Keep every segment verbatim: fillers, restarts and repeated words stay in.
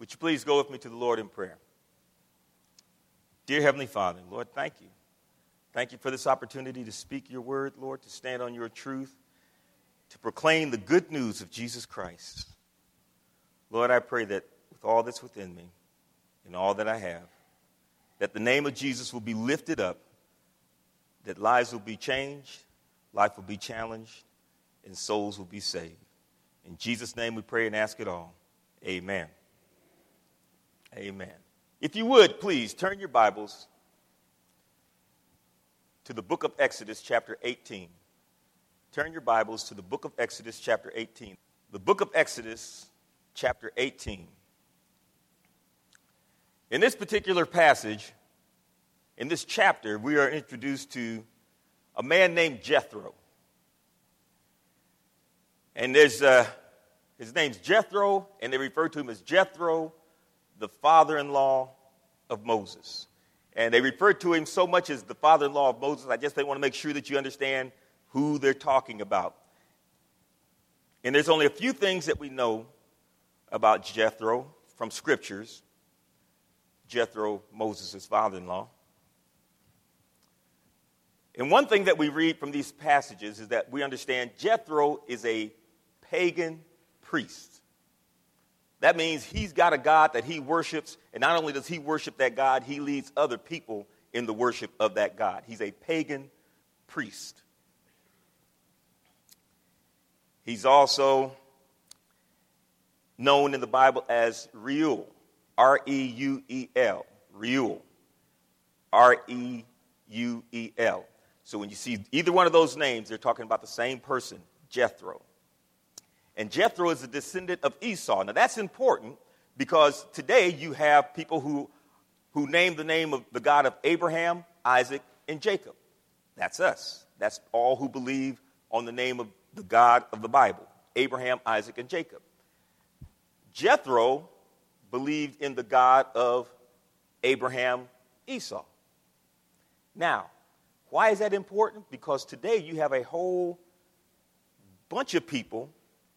Would you please go with me to the Lord in prayer? Dear Heavenly Father, Lord, thank you. Thank you for this opportunity to speak your word, Lord, to stand on your truth, to proclaim the good news of Jesus Christ. Lord, I pray that with all that's within me and all that I have, that the name of Jesus will be lifted up, that lives will be changed, life will be challenged, and souls will be saved. In Jesus' name we pray and ask it all. Amen. Amen. If you would, please turn your Bibles to the book of Exodus, chapter eighteen. Turn your Bibles to the book of Exodus, chapter eighteen. The book of Exodus, chapter eighteen. In this particular passage, in this chapter, we are introduced to a man named Jethro. And there's uh, his name's Jethro, and they refer to him as Jethro, the father-in-law of Moses. And they refer to him so much as the father-in-law of Moses, I just they want to make sure that you understand who they're talking about. And there's only a few things that we know about Jethro from scriptures. Jethro, Moses' father-in-law. And one thing that we read from these passages is that we understand Jethro is a pagan priest. That means he's got a God that he worships, and not only does he worship that God, he leads other people in the worship of that God. He's a pagan priest. He's also known in the Bible as Reuel, R E U E L, Reuel, R E U E L. So when you see either one of those names, they're talking about the same person, Jethro. And Jethro is a descendant of Esau. Now, that's important because today you have people who, who name the name of the God of Abraham, Isaac, and Jacob. That's us. That's all who believe on the name of the God of the Bible, Abraham, Isaac, and Jacob. Jethro believed in the God of Abraham, Esau. Now, why is that important? Because today you have a whole bunch of people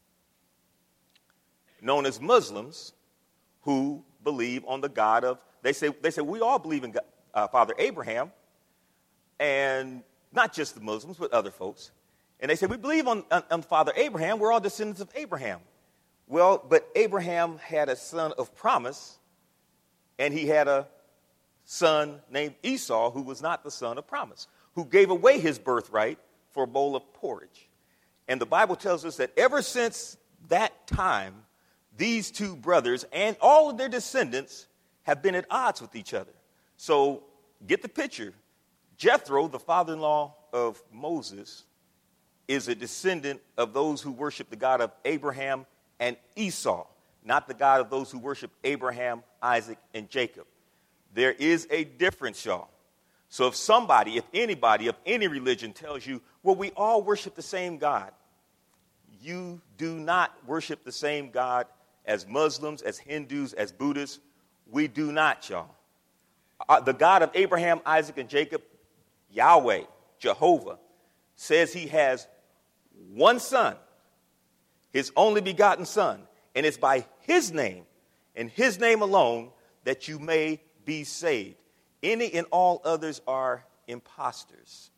known as Muslims who believe on the God of, they say, they say we all believe in God, uh, Father Abraham, and not just the Muslims, but other folks. And they say, we believe on, on, on Father Abraham, we're all descendants of Abraham. Well, but Abraham had a son of promise, and he had a son named Esau who was not the son of promise, who gave away his birthright for a bowl of porridge. And the Bible tells us that ever since that time, these two brothers and all of their descendants have been at odds with each other. So get the picture. Jethro, the father-in-law of Moses, is a descendant of those who worship the God of Abraham and Esau, not the God of those who worship Abraham, Isaac, and Jacob. There is a difference, y'all. So if somebody, if anybody of any religion tells you, well, we all worship the same God, you do not worship the same God as Muslims, as Hindus, as Buddhists. We do not, y'all. Uh, the God of Abraham, Isaac, and Jacob, Yahweh, Jehovah, says he has one son, his only begotten son, and it's by his name and his name alone that you may be saved. Any and all others are imposters.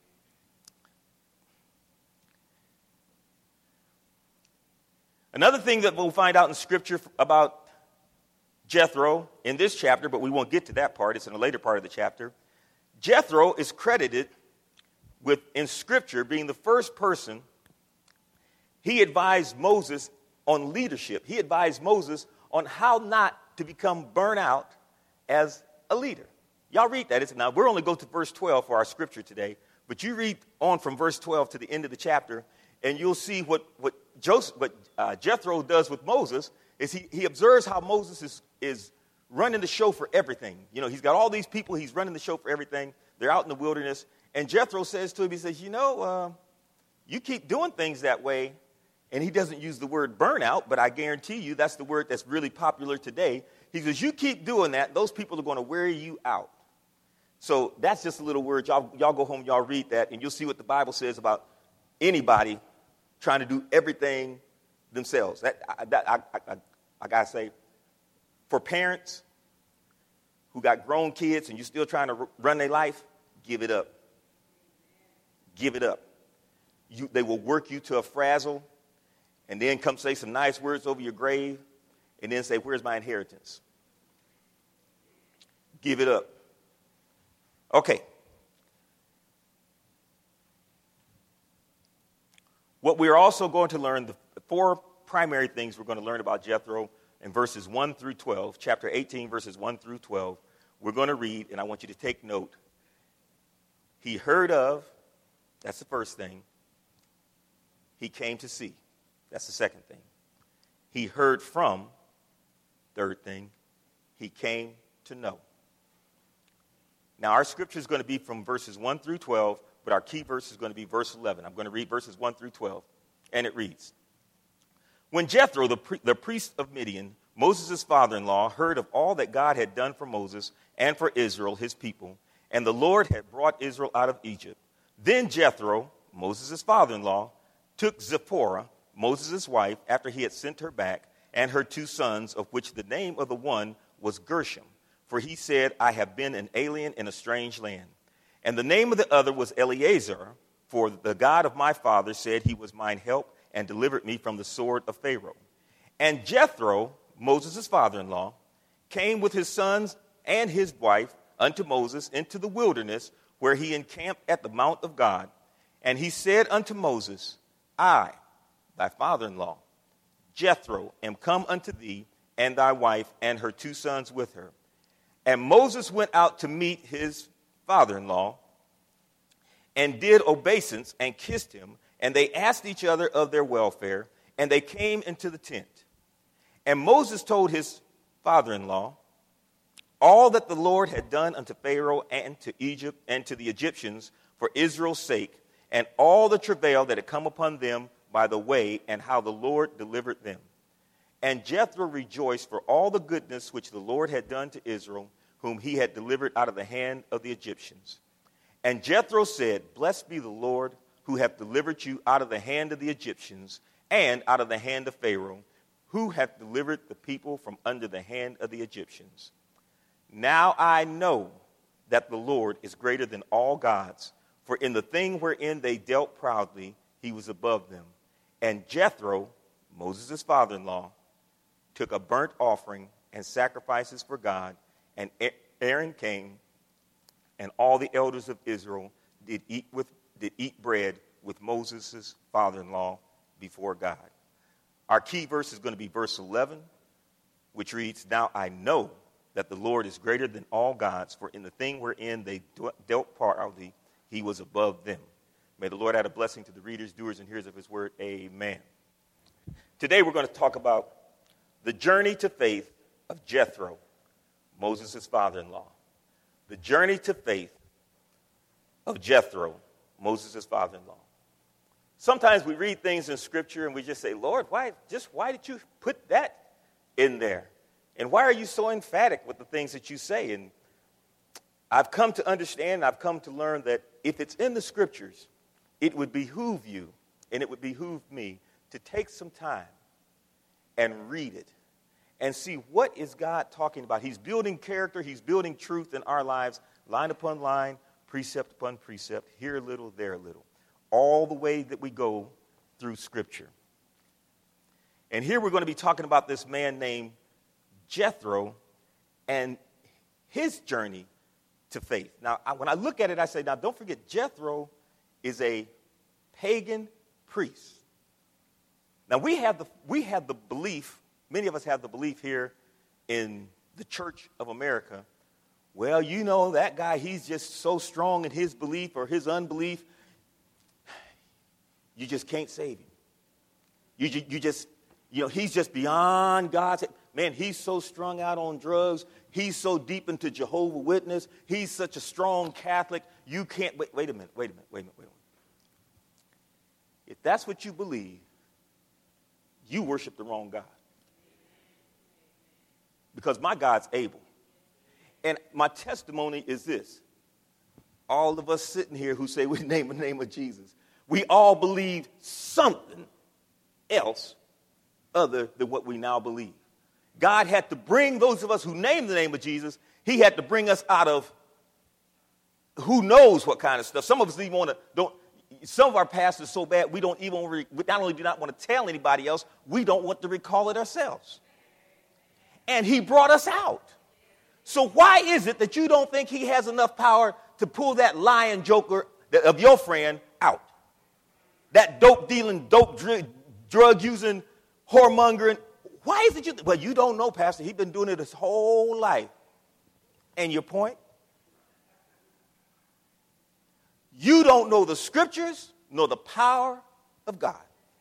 Another thing that we'll find out in Scripture about Jethro in this chapter, but we won't get to that part. It's in a later part of the chapter. Jethro is credited with, in Scripture, being the first person. He advised Moses on leadership. He advised Moses on how not to become burnt out as a leader. Y'all read that. It's, now, we're only going to verse twelve for our Scripture today, but you read on from verse twelve to the end of the chapter, and you'll see what, what, Joseph, what uh, Jethro does with Moses is he, he observes how Moses is, is running the show for everything. You know, he's got all these people. He's running the show for everything. They're out in the wilderness. And Jethro says to him, he says, you know, uh, you keep doing things that way. And he doesn't use the word burnout, but I guarantee you that's the word that's really popular today. He says, you keep doing that, those people are going to wear you out. So that's just a little word. Y'all, y'all go home, y'all read that, and you'll see what the Bible says about anybody trying to do everything themselves. That, I, that, I, I, I got to say, for parents who got grown kids and you're still trying to r- run their life, give it up. Give it up. You, they will work you to a frazzle and then come say some nice words over your grave and then say, where's my inheritance? Give it up. Okay. What we're also going to learn, the four primary things we're going to learn about Jethro in verses one through twelve, chapter eighteen, verses one through twelve, we're going to read, and I want you to take note. He heard of, that's the first thing. He came to see, that's the second thing. He heard from, third thing. He came to know. Now, our scripture is going to be from verses one through twelve, but our key verse is going to be verse eleven. I'm going to read verses one through twelve, and it reads, When Jethro, the, pri- the priest of Midian, Moses' father-in-law, heard of all that God had done for Moses and for Israel, his people, and the Lord had brought Israel out of Egypt, then Jethro, Moses' father-in-law, took Zipporah, Moses' wife, after he had sent her back, and her two sons, of which the name of the one was Gershom. For he said, I have been an alien in a strange land. And the name of the other was Eleazar, for the God of my father said he was mine help and delivered me from the sword of Pharaoh. And Jethro, Moses' father-in-law, came with his sons and his wife unto Moses into the wilderness, where he encamped at the mount of God. And he said unto Moses, I, thy father-in-law, Jethro, am come unto thee, and thy wife and her two sons with her. And Moses went out to meet his father-in-law and did obeisance and kissed him. And they asked each other of their welfare, and they came into the tent. And Moses told his father-in-law all that the Lord had done unto Pharaoh and to Egypt and to the Egyptians for Israel's sake, and all the travail that had come upon them by the way, and how the Lord delivered them. And Jethro rejoiced for all the goodness which the Lord had done to Israel, whom he had delivered out of the hand of the Egyptians. And Jethro said, Blessed be the Lord, who hath delivered you out of the hand of the Egyptians, and out of the hand of Pharaoh, who hath delivered the people from under the hand of the Egyptians. Now I know that the Lord is greater than all gods, for in the thing wherein they dealt proudly, he was above them. And Jethro, Moses' father-in-law, took a burnt offering and sacrifices for God, and Aaron came, and all the elders of Israel did eat with did eat bread with Moses' father-in-law before God. Our key verse is going to be verse eleven, which reads, Now I know that the Lord is greater than all gods, for in the thing wherein they dealt proudly, he was above them. May the Lord add a blessing to the readers, doers, and hearers of his word. Amen. Today we're going to talk about the journey to faith of Jethro, Moses' father-in-law. The journey to faith of Jethro, Moses' father-in-law. Sometimes we read things in Scripture and we just say, Lord, why just why did you put that in there? And why are you so emphatic with the things that you say? And I've come to understand, I've come to learn that if it's in the Scriptures, it would behoove you and it would behoove me to take some time and read it and see what is God talking about. He's building character, he's building truth in our lives, line upon line, precept upon precept, here a little, there a little, all the way that we go through Scripture. And here we're going to be talking about this man named Jethro and his journey to faith. Now, I, when I look at it, I say, now don't forget, Jethro is a pagan priest. Now, we have the we have the belief, many of us have the belief here in the Church of America, well, you know, that guy, he's just so strong in his belief or his unbelief, you just can't save him. You, you just, you know, he's just beyond God's. Man, he's so strung out on drugs. He's so deep into Jehovah's Witness. He's such a strong Catholic. You can't, wait, wait a minute, wait a minute, wait a minute, wait a minute. If that's what you believe, you worship the wrong God. Because my God's able. And my testimony is this. All of us sitting here who say we name the name of Jesus, we all believe something else other than what we now believe. God had to bring those of us who name the name of Jesus, he had to bring us out of who knows what kind of stuff. Some of us even want to, don't, some of our past is so bad, we don't even, re, we not only do not want to tell anybody else, we don't want to recall it ourselves. And he brought us out. So why is it that you don't think he has enough power to pull that lying joker of your friend out? That dope dealing, dope dr- drug using, whoremongering. Why is it you? Well, you don't know, Pastor. He's been doing it his whole life. And your point? You don't know the scriptures, nor the power of God.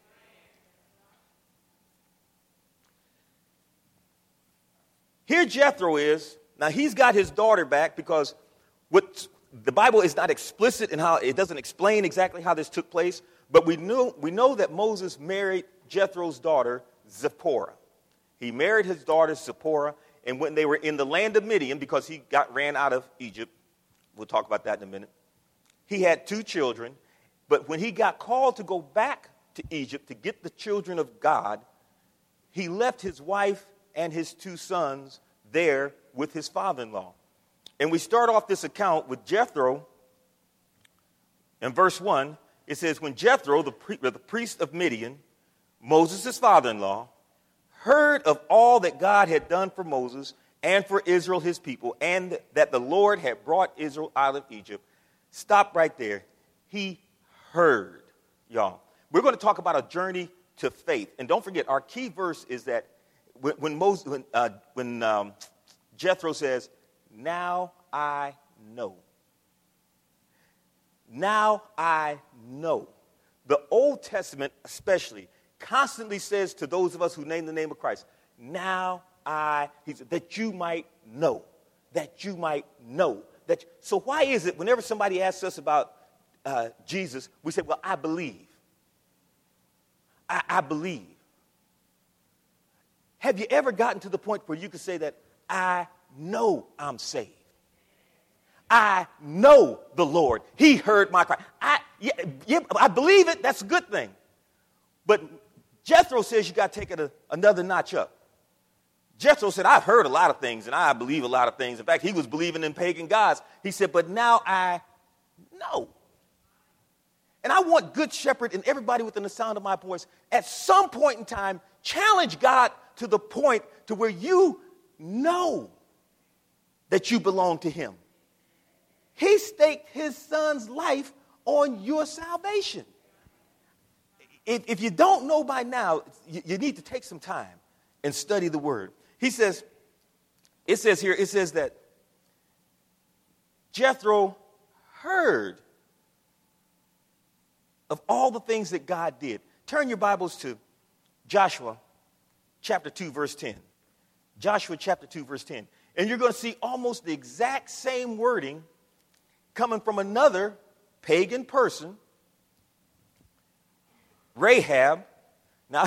Here Jethro is. Now, he's got his daughter back because what the Bible is not explicit in how, it doesn't explain exactly how this took place, but we know, we know that Moses married Jethro's daughter, Zipporah. He married his daughter, Zipporah, and when they were in the land of Midian, because he got ran out of Egypt, we'll talk about that in a minute, he had two children, but when he got called to go back to Egypt to get the children of God, he left his wife and his two sons there with his father-in-law. And we start off this account with Jethro. In verse one, it says, when Jethro, the, pri- the priest of Midian, Moses' father-in-law, heard of all that God had done for Moses and for Israel, his people, and that the Lord had brought Israel out of Egypt. Stop right there. He heard, y'all. We're going to talk about a journey to faith. And don't forget, our key verse is that when, when, Moses, when, uh, when um, Jethro says, now I know. Now I know. The Old Testament especially constantly says to those of us who name the name of Christ, now I, he said, that you might know, that you might know. That, so why is it whenever somebody asks us about uh, Jesus, we say, well, I believe. I, I believe. Have you ever gotten to the point where you could say that I know I'm saved? I know the Lord. He heard my cry. I, yeah, yeah, I believe it. That's a good thing. But Jethro says you got to take it a, another notch up. Jethro said, I've heard a lot of things, and I believe a lot of things. In fact, he was believing in pagan gods. He said, but now I know. And I want Good Shepherd and everybody within the sound of my voice, at some point in time, challenge God to the point to where you know that you belong to him. He staked his son's life on your salvation. If, if you don't know by now, you, you need to take some time and study the word. He says, it says here, it says that Jethro heard of all the things that God did. Turn your Bibles to Joshua chapter two, verse ten. Joshua chapter two, verse ten. And you're going to see almost the exact same wording coming from another pagan person, Rahab. Now,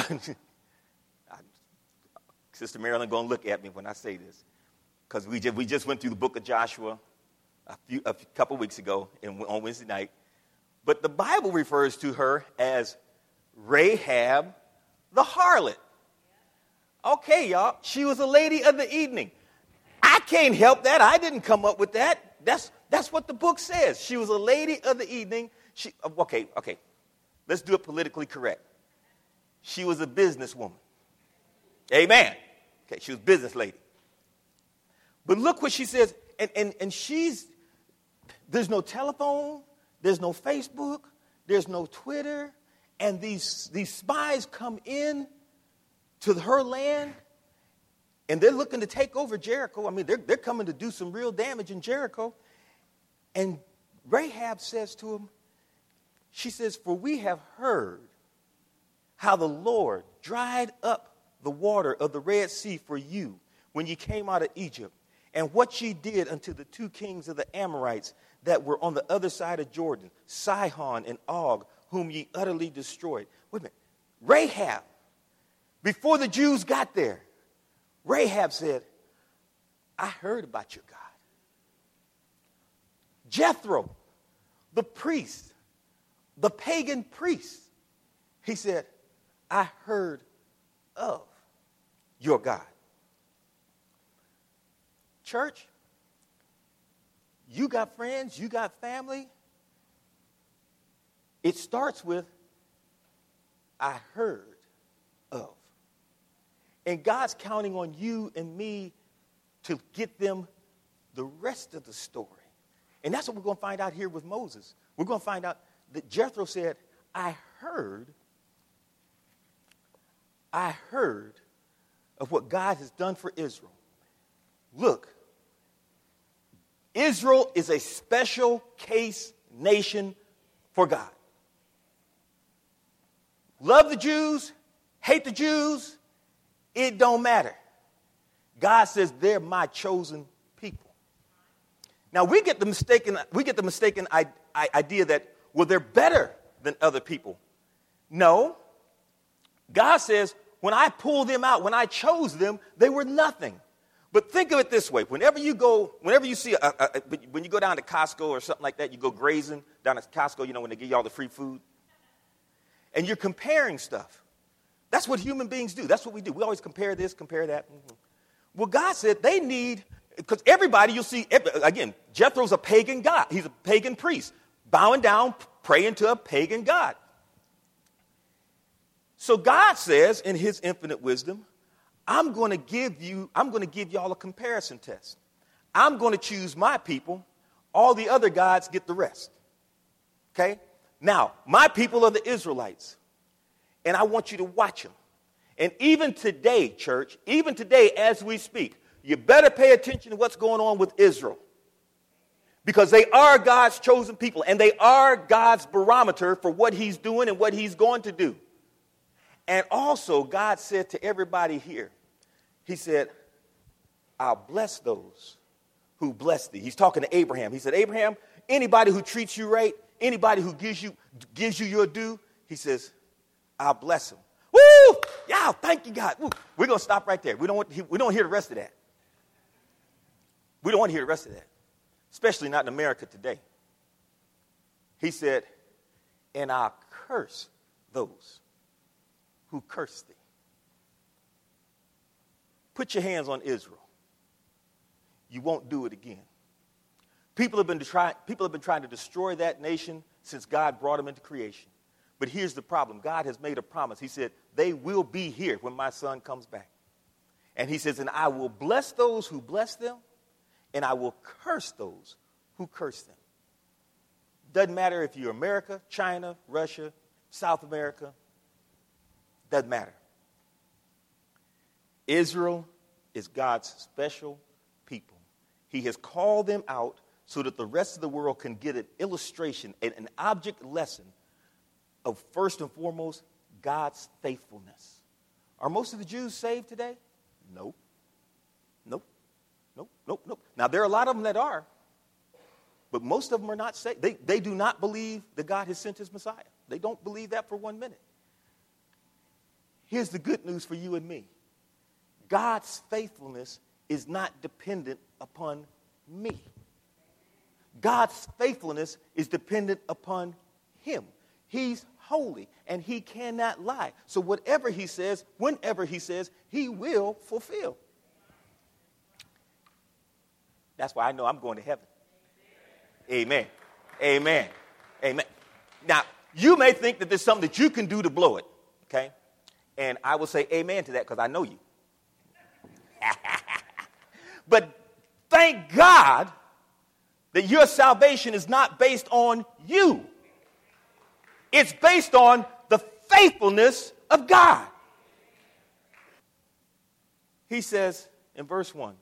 Sister Marilyn going to look at me when I say this, because we just, we just went through the book of Joshua a, few, a couple weeks ago in, on Wednesday night. But the Bible refers to her as Rahab the harlot. Okay, y'all, she was a lady of the evening. I can't help that. I didn't come up with that. That's that's what the book says. She was a lady of the evening. She okay, okay. Let's do it politically correct. She was a businesswoman. Amen. Okay, she was a business lady. But look what she says, and, and, and she's, there's no telephone, there's no Facebook, there's no Twitter, and these, these spies come in to her land, and they're looking to take over Jericho. I mean, they're, they're coming to do some real damage in Jericho. And Rahab says to him, she says, for we have heard how the Lord dried up the water of the Red Sea for you when you came out of Egypt, and what ye did unto the two kings of the Amorites that were on the other side of Jordan, Sihon and Og, whom ye utterly destroyed. Wait a minute. Rahab, before the Jews got there, Rahab said, I heard about your God. Jethro, the priest, the pagan priest, he said, I heard of your God. church, you got friends, you got family. It starts with, I heard of. And God's counting on you and me to get them the rest of the story. And that's what we're going to find out here with Moses. We're going to find out that Jethro said, I heard, I heard of what God has done for Israel. Look, Israel is a special case nation for God. Love the Jews, hate the Jews, it don't matter. God says they're my chosen people. Now we get the mistaken we get the mistaken idea that, well, they're better than other people. No. God says when I pulled them out, when I chose them, they were nothing. But think of it this way: whenever you go, whenever you see, a, a, a, when you go down to Costco or something like that, you go grazing down at Costco. You know when they give you all the free food, and you're comparing stuff. That's what human beings do. That's what we do. We always compare this, compare that. Mm-hmm. Well, God said they need, because everybody, you'll see, again, Jethro's a pagan god. He's a pagan priest, bowing down, praying to a pagan god. So God says, in his infinite wisdom, I'm going to give you, I'm going to give y'all a comparison test. I'm going to choose my people. All the other gods get the rest. Okay? Now, my people are the Israelites. And I want you to watch them. And even today, church, even today as we speak, you better pay attention to what's going on with Israel. Because they are God's chosen people, and they are God's barometer for what he's doing and what he's going to do. And also, God said to everybody here, he said, I'll bless those who bless thee. He's talking to Abraham. He said, Abraham, anybody who treats you right, anybody who gives you, gives you your due, he says, I'll bless him. Woo! Yeah, thank you, God. Woo. We're going to stop right there. We don't want, we don't hear the rest of that. We don't want to hear the rest of that, especially not in America today. He said, and I'll curse those who curse thee. Put your hands on Israel. You won't do it again. People have been trying, people have been trying to destroy that nation since God brought them into creation. But here's the problem. God has made a promise. He said, they will be here when my son comes back. And he says, and I will bless those who bless them, and I will curse those who curse them. Doesn't matter if you're America, China, Russia, South America. Doesn't matter. Israel is God's special people. He has called them out so that the rest of the world can get an illustration, an, an object lesson of, first and foremost, God's faithfulness. Are most of the Jews saved today? Nope. Nope. Nope. Nope. Nope. Now, there are a lot of them that are, but most of them are not saved. They, they do not believe that God has sent his Messiah. They don't believe that for one minute. Here's the good news for you and me. God's faithfulness is not dependent upon me. God's faithfulness is dependent upon him. He's holy, and he cannot lie. So whatever he says, whenever he says, he will fulfill. That's why I know I'm going to heaven. Amen. Amen. Amen. Now, you may think that there's something that you can do to blow it, okay? And I will say amen to that because I know you. But thank God that your salvation is not based on you. It's based on the faithfulness of God. He says in verse one,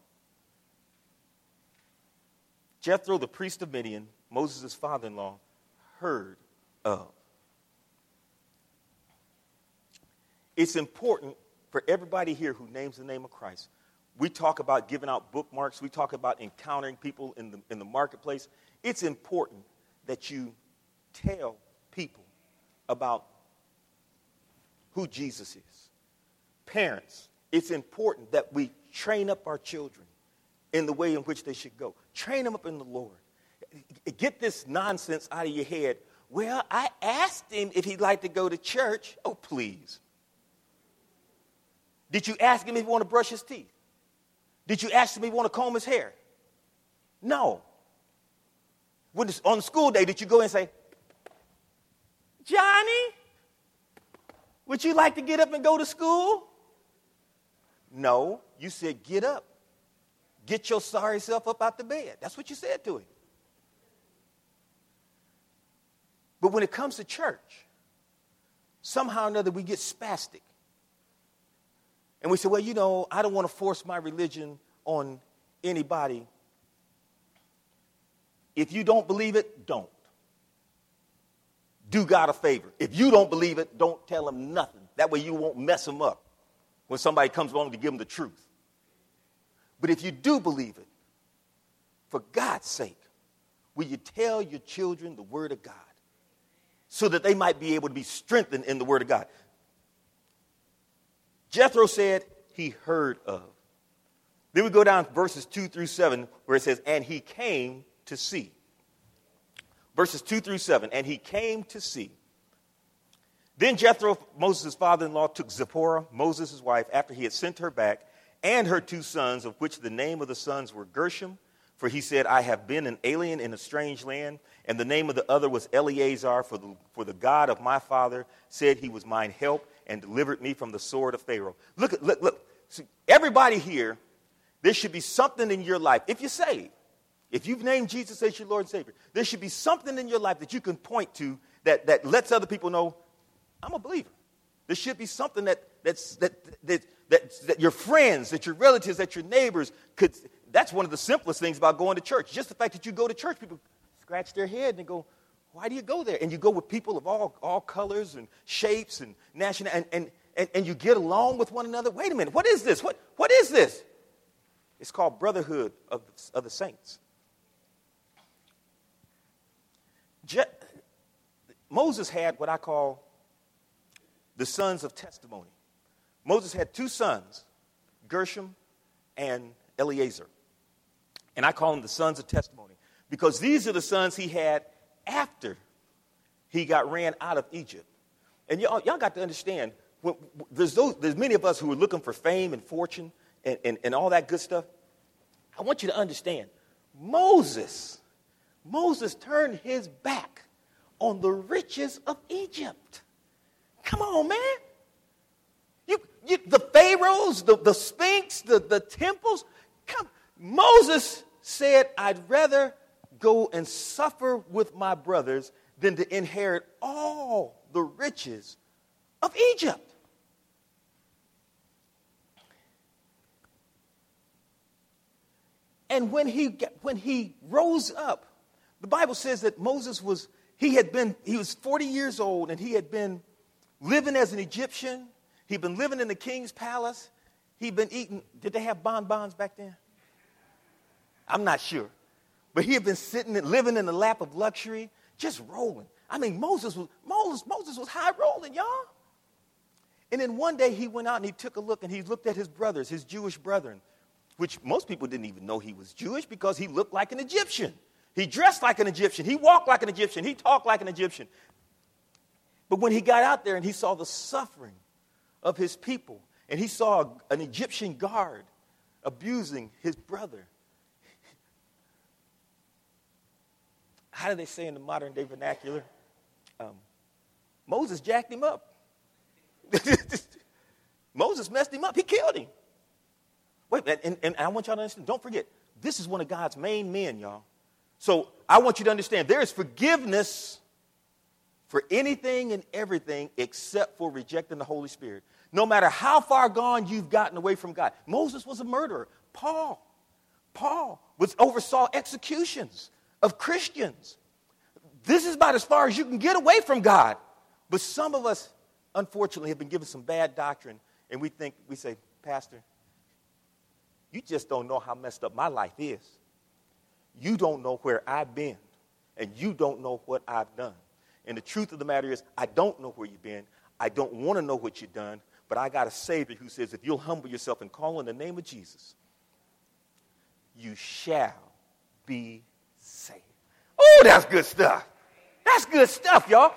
Jethro, the priest of Midian, Moses' father-in-law, heard of. It's important for everybody here who names the name of Christ. We talk about giving out bookmarks. We talk about encountering people in the, in the marketplace. It's important that you tell people about who Jesus is. Parents, it's important that we train up our children in the way in which they should go. Train them up in the Lord. Get this nonsense out of your head. Well, I asked him if he'd like to go to church. Oh, please. Did you ask him if he wanted to brush his teeth? Did you ask him if he wanted to comb his hair? No. When it's on school day, did you go and say, Johnny, would you like to get up and go to school? No. You said, get up. Get your sorry self up out the bed. That's what you said to him. But when it comes to church, somehow or another we get spastic. And we say, well, you know, I don't want to force my religion on anybody. If you don't believe it, don't. Do God a favor. If you don't believe it, don't tell him nothing. That way you won't mess him up when somebody comes along to give him the truth. But if you do believe it, for God's sake, will you tell your children the word of God so that they might be able to be strengthened in the word of God? Jethro said he heard of. Then we go down to verses two through seven where it says, and he came to see. Verses two through seven, and he came to see. Then Jethro, Moses' father-in-law, took Zipporah, Moses' wife, after he had sent her back, and her two sons, of which the name of the sons were Gershom, for he said, I have been an alien in a strange land, and the name of the other was Eleazar, for the, for the God of my father said he was mine help and delivered me from the sword of Pharaoh. Look, look, look. See, everybody here, there should be something in your life, if you're saved, if you've named Jesus as your Lord and Savior, there should be something in your life that you can point to that, that lets other people know, I'm a believer. There should be something that, that's, that, that, that, that your friends, that your relatives, that your neighbors could. That's one of the simplest things about going to church. Just the fact that you go to church, people scratch their head and go, why do you go there? And you go with people of all, all colors and shapes and national, and, and, and, and you get along with one another. Wait a minute, what is this? What, what is this? It's called brotherhood of, of the saints. Je- Moses had what I call the sons of testimony. Moses had two sons, Gershom and Eleazar. And I call them the sons of testimony because these are the sons he had after he got ran out of Egypt. And y'all, y'all got to understand, when, there's, those, there's many of us who are looking for fame and fortune and, and, and all that good stuff. I want you to understand, Moses, Moses turned his back on the riches of Egypt. Come on, man. You, you, the pharaohs, the, the sphinx, the, the temples. Come. Moses said, I'd rather go and suffer with my brothers than to inherit all the riches of Egypt. And when he, when he rose up, the Bible says that Moses was, he had been, he was forty years old and he had been living as an Egyptian. He'd been living in the king's palace. He'd been eating, did they have bonbons back then? I'm not sure. But he had been sitting and living in the lap of luxury, just rolling. I mean, Moses was, Moses, Moses was high rolling, y'all. And then one day he went out and he took a look and he looked at his brothers, his Jewish brethren, which most people didn't even know he was Jewish because he looked like an Egyptian. He dressed like an Egyptian. He walked like an Egyptian. He talked like an Egyptian. But when he got out there and he saw the suffering of his people, and he saw an Egyptian guard abusing his brother, how do they say in the modern day vernacular? Um, Moses jacked him up. Moses messed him up. He killed him. Wait, and, and I want y'all to understand, don't forget, this is one of God's main men, y'all. So I want you to understand, there is forgiveness for anything and everything except for rejecting the Holy Spirit. No matter how far gone you've gotten away from God. Moses was a murderer. Paul, Paul was oversaw executions of Christians. This is about as far as you can get away from God. But some of us, unfortunately, have been given some bad doctrine, and we think, we say, Pastor, you just don't know how messed up my life is. You don't know where I've been, and you don't know what I've done. And the truth of the matter is, I don't know where you've been. I don't want to know what you've done, but I got a Savior who says, if you'll humble yourself and call on the name of Jesus, you shall be saved. Oh, that's good stuff. That's good stuff, y'all.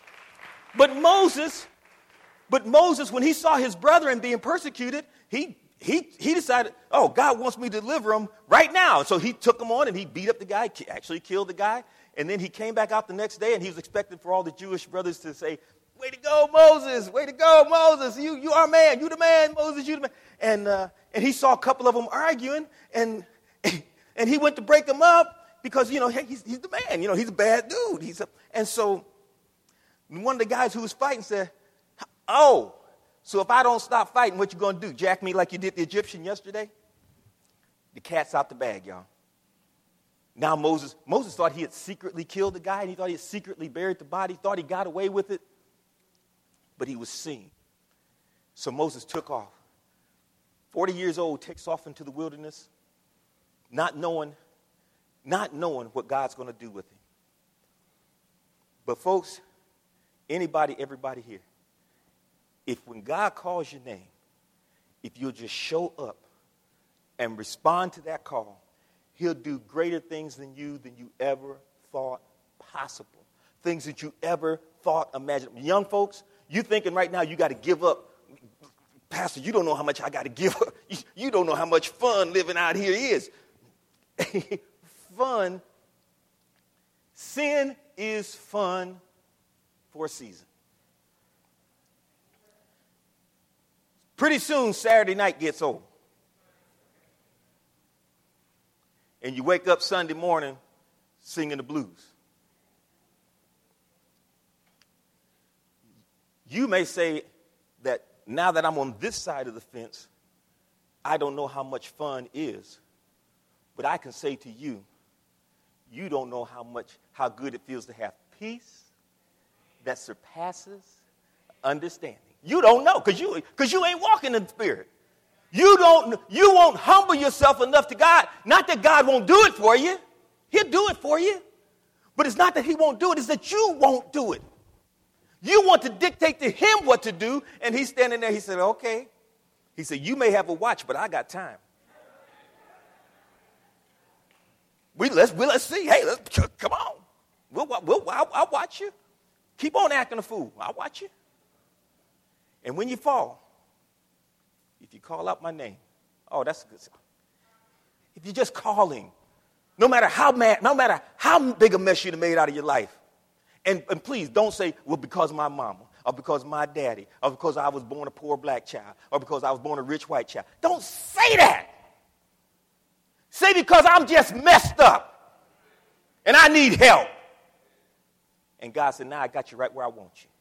But Moses, but Moses, when he saw his brethren being persecuted, he he, he decided, oh, God wants me to deliver him right now. So he took him on and he beat up the guy, actually killed the guy. And then he came back out the next day and he was expecting for all the Jewish brothers to say, way to go, Moses, way to go, Moses. You, you are man, you the man, Moses, you the man. And, uh, and he saw a couple of them arguing and, and he went to break them up because, you know, hey, he's, he's the man, you know, he's a bad dude. He's a, and so one of the guys who was fighting said, oh, so if I don't stop fighting, what you going to do? Jack me like you did the Egyptian yesterday? The cat's out the bag, y'all. Now Moses, Moses thought he had secretly killed the guy, and he thought he had secretly buried the body, thought he got away with it, but he was seen. So Moses took off. Forty years old, takes off into the wilderness, not knowing, not knowing what God's going to do with him. But folks, anybody, everybody here, if when God calls your name, if you'll just show up and respond to that call, he'll do greater things than you than you ever thought possible. Things that you ever thought imaginable. Young folks, you thinking right now you got to give up. Pastor, you don't know how much I got to give up. You, you don't know how much fun living out here is. Fun. Sin is fun for a season. Pretty soon, Saturday night gets old. And you wake up Sunday morning singing the blues. You may say that now that I'm on this side of the fence, I don't know how much fun is. But I can say to you, you don't know how much, how good it feels to have peace that surpasses understanding. You don't know because you, because you ain't walking in the Spirit. You don't, you won't humble yourself enough to God. Not that God won't do it for you. He'll do it for you. But it's not that he won't do it. It's that you won't do it. You want to dictate to him what to do. And he's standing there. He said, okay. He said, you may have a watch, but I got time. We, let's, we, let's see. Hey, let's, come on. We'll, we'll, I'll, I'll watch you. Keep on acting a fool. I'll watch you. And when you fall, if you call out my name, oh, that's a good song. If you're just calling, no matter how mad, no matter how big a mess you've made out of your life, and, and please don't say, well, because of my mama, or because of my daddy, or because I was born a poor black child, or because I was born a rich white child. Don't say that. Say because I'm just messed up, and I need help. And God said, now I got you right where I want you.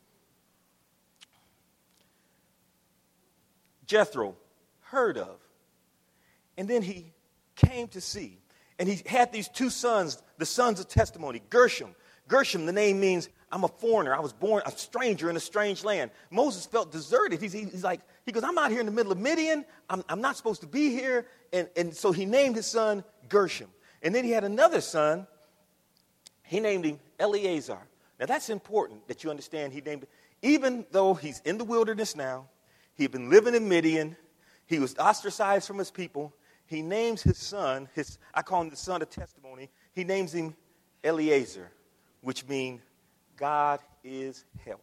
Jethro heard of. And then he came to see. And he had these two sons, the sons of testimony, Gershom. Gershom, the name means I'm a foreigner. I was born a stranger in a strange land. Moses felt deserted. He's, he's like, he goes, I'm out here in the middle of Midian. I'm, I'm not supposed to be here. And, and so he named his son Gershom. And then he had another son. He named him Eleazar. Now that's important that you understand. He named, even though he's in the wilderness now, he'd been living in Midian. He was ostracized from his people. He names his son, his I call him the son of testimony. He names him Eleazar, which means God is help.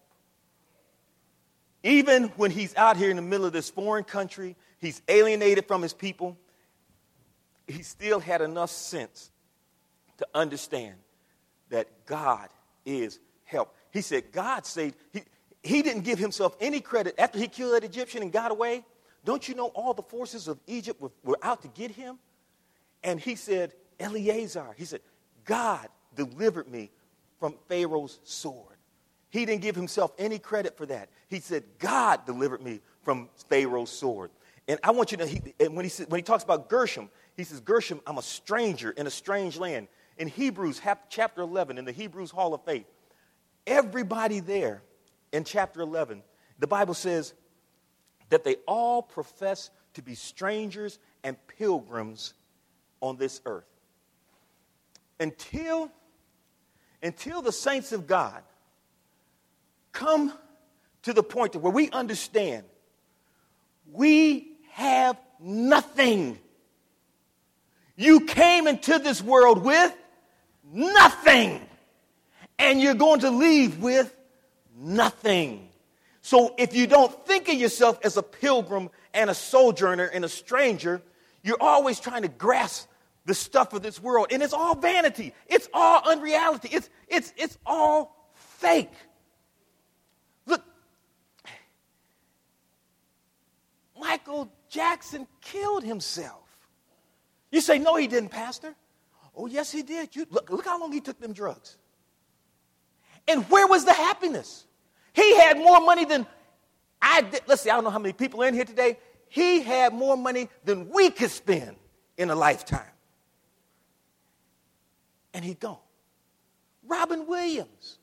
Even when he's out here in the middle of this foreign country, he's alienated from his people, he still had enough sense to understand that God is help. He said, God saved. He, he didn't give himself any credit after he killed that Egyptian and got away. Don't you know all the forces of Egypt were, were out to get him? And he said, Eleazar, he said, God delivered me from Pharaoh's sword. He didn't give himself any credit for that. He said, God delivered me from Pharaoh's sword. And I want you to, he, and when he said, when he talks about Gershom, he says, Gershom, I'm a stranger in a strange land. In Hebrews chapter eleven, in the Hebrews Hall of Faith, everybody there in chapter eleven, the Bible says that they all profess to be strangers and pilgrims on this earth. Until, until the saints of God come to the point where we understand we have nothing. You came into this world with nothing, and you're going to leave with nothing. So if you don't think of yourself as a pilgrim and a sojourner and a stranger, you're always trying to grasp the stuff of this world. And it's all vanity. It's all unreality. It's, it's, it's all fake. Look, Michael Jackson killed himself. You say, no, he didn't, Pastor. Oh, yes, he did. You, look, look how long he took them drugs. And where was the happiness? He had more money than I did. Let's see, I don't know how many people are in here today. He had more money than we could spend in a lifetime. And he's gone. Robin Williams.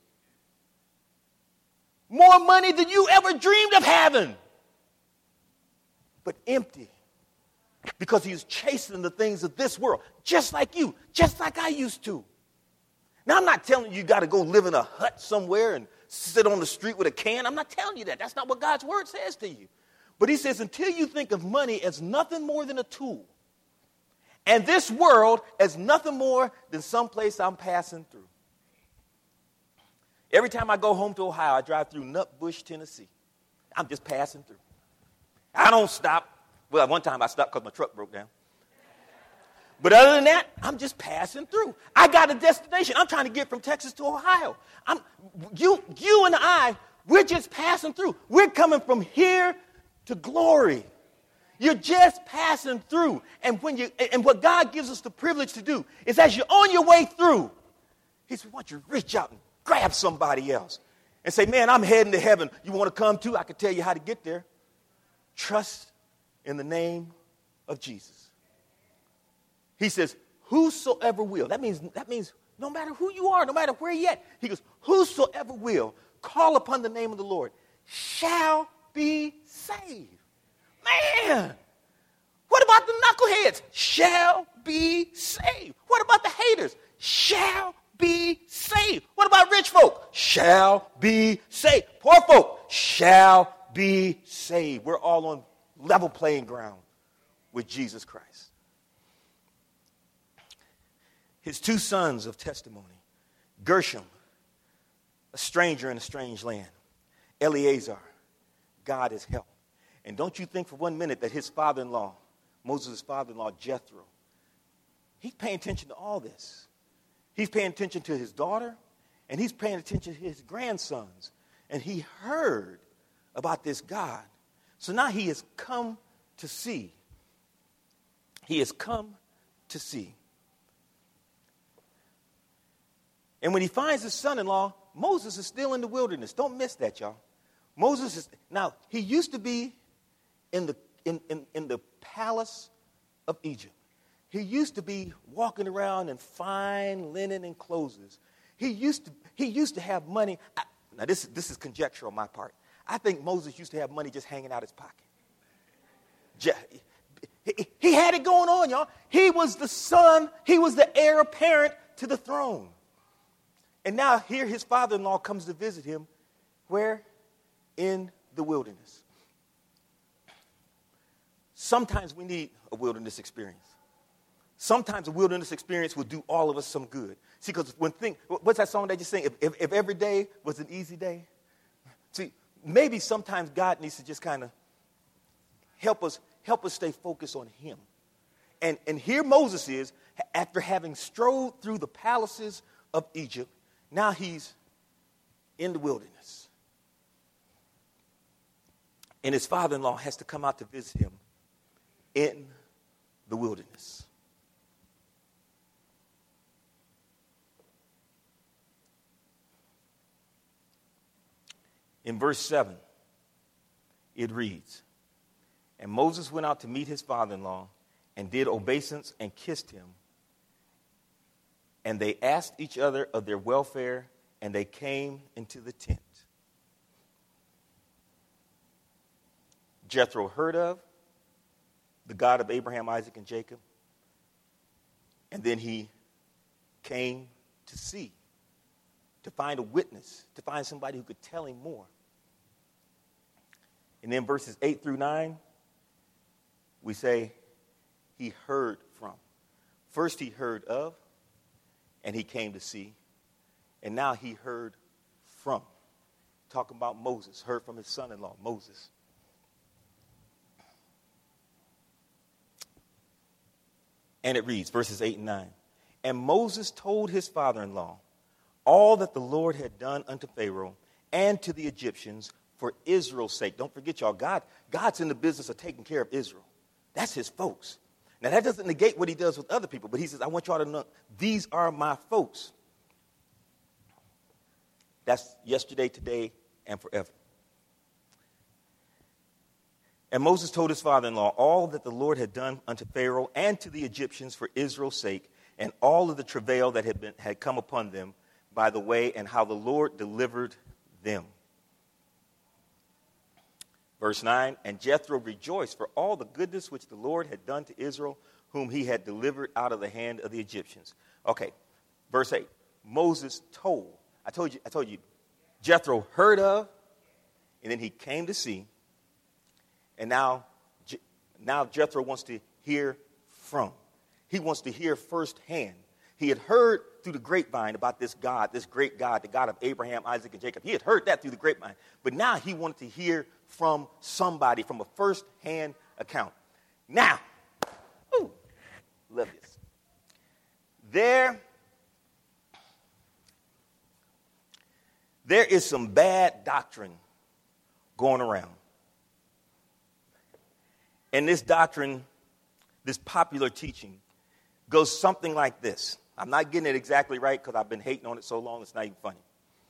More money than you ever dreamed of having. But empty. Because he's chasing the things of this world. Just like you. Just like I used to. Now, I'm not telling you you got to go live in a hut somewhere and sit on the street with a can. I'm not telling you that. That's not what God's word says to you. But he says, until you think of money as nothing more than a tool, and this world as nothing more than someplace I'm passing through. Every time I go home to Ohio, I drive through Nutbush, Tennessee. I'm just passing through. I don't stop. Well, one time I stopped because my truck broke down. But other than that, I'm just passing through. I got a destination. I'm trying to get from Texas to Ohio. I'm, you, you and I, we're just passing through. We're coming from here to glory. You're just passing through. And when you and what God gives us the privilege to do is as you're on your way through, he says, why don't you reach out and grab somebody else and say, man, I'm heading to heaven. You want to come too? I can tell you how to get there. Trust in the name of Jesus. He says, whosoever will. That means, that means no matter who you are, no matter where you're at. He goes, whosoever will call upon the name of the Lord shall be saved. Man, what about the knuckleheads? Shall be saved. What about the haters? Shall be saved. What about rich folk? Shall be saved. Poor folk shall be saved. We're all on level playing ground with Jesus Christ. His two sons of testimony, Gershom, a stranger in a strange land. Eleazar, God is help. And don't you think for one minute that his father-in-law, Moses' father-in-law, Jethro, he's paying attention to all this. He's paying attention to his daughter, and he's paying attention to his grandsons. And he heard about this God. So now he has come to see. He has come to see. And when he finds his son-in-law, Moses is still in the wilderness. Don't miss that, y'all. Moses is, now, he used to be in the, in, in, in the palace of Egypt. He used to be walking around in fine linen and clothes. He used to, he used to have money. I, now, this, this is conjecture on my part. I think Moses used to have money just hanging out his pocket. Just, he, he had it going on, y'all. He was the son, he was the heir apparent to the throne. And now here his father-in-law comes to visit him. Where? In the wilderness. Sometimes we need a wilderness experience. Sometimes a wilderness experience will do all of us some good. See, because when think, what's that song that you sing? If, if, if every day was an easy day. See, maybe sometimes God needs to just kind of help us, help us stay focused on him. And, and here Moses is, after having strode through the palaces of Egypt, now he's in the wilderness. And his father-in-law has to come out to visit him in the wilderness. In verse seven, it reads, and Moses went out to meet his father-in-law and did obeisance and kissed him. And they asked each other of their welfare, and they came into the tent. Jethro heard of the God of Abraham, Isaac, and Jacob. And then he came to see, to find a witness, to find somebody who could tell him more. And then verses eight through nine, we say he heard from. First he heard of, and he came to see. And now he heard from. talking about Moses, heard from his son-in-law, Moses. And it reads, verses eight and nine. And Moses told his father-in-law all that the Lord had done unto Pharaoh and to the Egyptians for Israel's sake. Don't forget, y'all, God, God's in the business of taking care of Israel. That's his folks. Now, that doesn't negate what he does with other people, but he says, I want y'all to know, these are my folks. That's yesterday, today, and forever. And Moses told his father-in-law all that the Lord had done unto Pharaoh and to the Egyptians for Israel's sake, and all of the travail that had been had come upon them by the way, and how the Lord delivered them. Verse nine, and Jethro rejoiced for all the goodness which the Lord had done to Israel, whom he had delivered out of the hand of the Egyptians. Okay, verse eight, Moses told. I told you, I told you, Jethro heard of, and then he came to see, and now, now Jethro wants to hear from. He wants to hear firsthand. He had heard through the grapevine about this God, this great God, the God of Abraham, Isaac, and Jacob. He had heard that through the grapevine. But now he wanted to hear from somebody, from a first-hand account. Now, ooh, love this. There, there is some bad doctrine going around. And this doctrine, this popular teaching, goes something like this. I'm not getting it exactly right because I've been hating on it so long it's not even funny.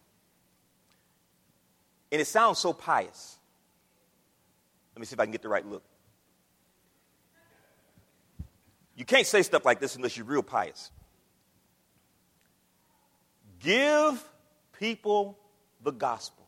And it sounds so pious. Let me see if I can get the right look. You can't say stuff like this unless you're real pious. Give people the gospel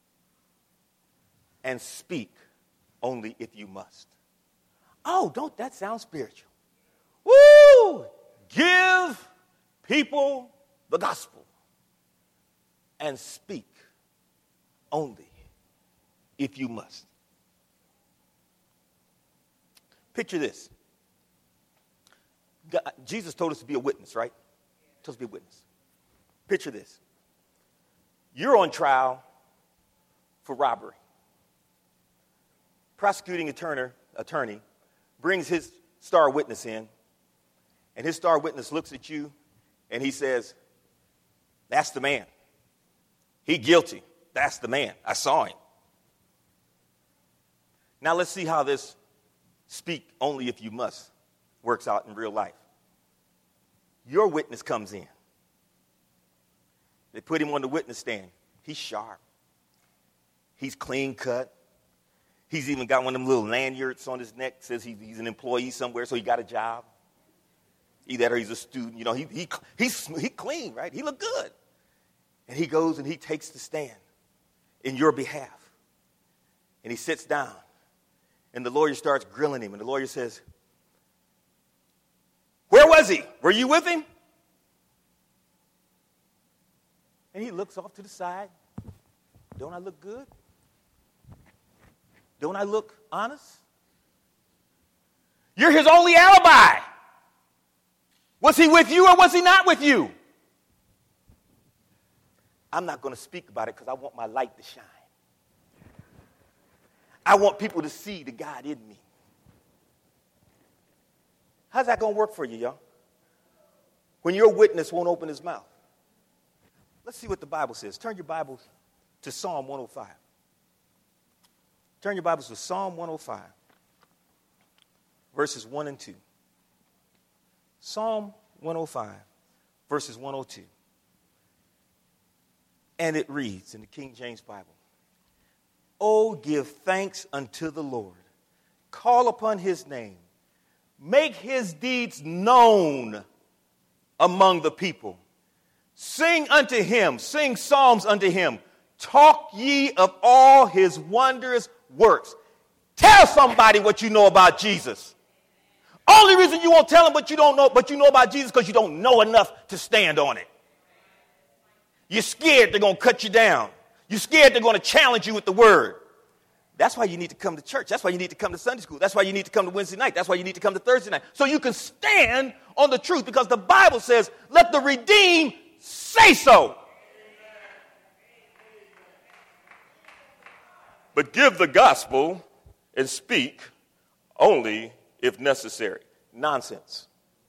and speak only if you must. Oh, don't that sound spiritual? Woo! Give people the gospel and speak only if you must. Picture this. God, Jesus told us to be a witness, right? Told us to be a witness. Picture this. You're on trial for robbery. Prosecuting attorney, attorney brings his star witness in, and his star witness looks at you, and he says, that's the man. He guilty. That's the man. I saw him. Now let's see how this speak only if you must works out in real life. Your witness comes in. They put him on the witness stand. He's sharp. He's clean cut. He's even got one of them little lanyards on his neck, says he's, he's an employee somewhere, so he got a job. Either that or he's a student. You know, he, he, he's he clean, right? He look good. And he goes and he takes the stand in your behalf. And he sits down. And the lawyer starts grilling him. And the lawyer says, where was he? Were you with him? And he looks off to the side. Don't I look good? Don't I look honest? You're his only alibi. Was he with you or was he not with you? I'm not going to speak about it because I want my light to shine. I want people to see the God in me. How's that going to work for you, y'all? When your witness won't open his mouth. Let's see what the Bible says. Turn your Bibles to Psalm one oh five. Turn your Bibles to Psalm one oh five, verses one and two. Psalm one oh five, verses one oh two. And it reads in the King James Bible, oh, give thanks unto the Lord. Call upon his name. Make his deeds known among the people. Sing unto him, sing psalms unto him. Talk ye of all his wondrous works. Tell somebody what you know about Jesus. Only reason you won't tell them what you don't know, but you know about Jesus because you don't know enough to stand on it. You're scared they're going to cut you down. You're scared they're going to challenge you with the word. That's why you need to come to church. That's why you need to come to Sunday school. That's why you need to come to Wednesday night. That's why you need to come to Thursday night. So you can stand on the truth because the Bible says, let the redeemed say so. but give the gospel and speak only if necessary. Nonsense.